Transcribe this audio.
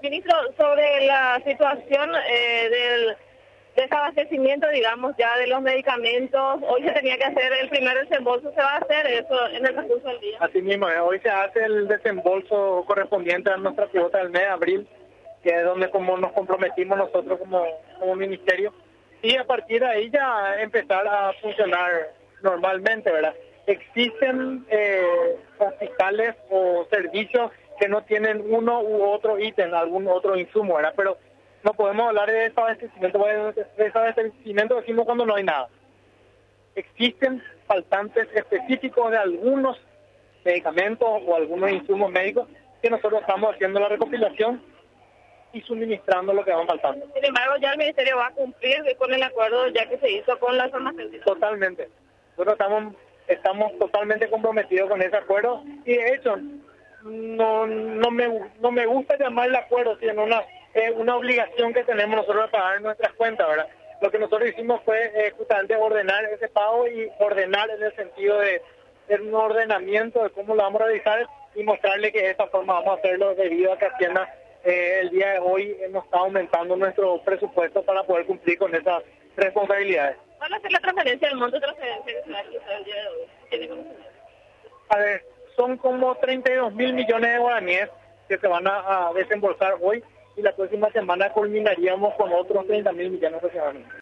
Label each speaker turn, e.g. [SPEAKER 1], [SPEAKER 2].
[SPEAKER 1] Ministro, sobre la situación del desabastecimiento, digamos, ya de los medicamentos, hoy se tenía que hacer el primer desembolso, ¿se va a hacer eso en el transcurso del día?
[SPEAKER 2] Así mismo, hoy se hace el desembolso correspondiente a nuestra cuota del mes de abril, que es donde como nos comprometimos nosotros como ministerio, y a partir de ahí ya empezar a funcionar normalmente, ¿verdad? Existen hospitales o servicios que no tienen uno u otro ítem, algún otro insumo, ¿verdad? Pero no podemos hablar de desabastecimiento, desabastecimiento decimos cuando no hay nada. Existen faltantes específicos de algunos medicamentos o algunos insumos médicos que nosotros estamos haciendo la recopilación y suministrando lo que van faltando.
[SPEAKER 1] Sin embargo, ya el Ministerio va a cumplir con el acuerdo ya que se hizo con las farmacéuticas.
[SPEAKER 2] Totalmente. Nosotros estamos totalmente comprometidos con ese acuerdo y de hecho no me gusta llamar el acuerdo, sino una obligación que tenemos nosotros de pagar nuestras cuentas, ¿verdad? Lo que nosotros hicimos fue justamente ordenar ese pago y ordenar en el sentido de un ordenamiento de cómo lo vamos a realizar y mostrarle que de esta forma vamos a hacerlo debido a que Hacienda el día de hoy nos está aumentando nuestro presupuesto para poder cumplir con esas responsabilidades.
[SPEAKER 1] ¿Cuál va a ser la transferencia, el monto de transferencia que se va a realizar el día de hoy? ¿Tiene conocimiento?
[SPEAKER 2] A ver, son como 32.000 millones de guaraníes que se van a desembolsar hoy y la próxima semana culminaríamos con otros 30.000 millones aproximadamente.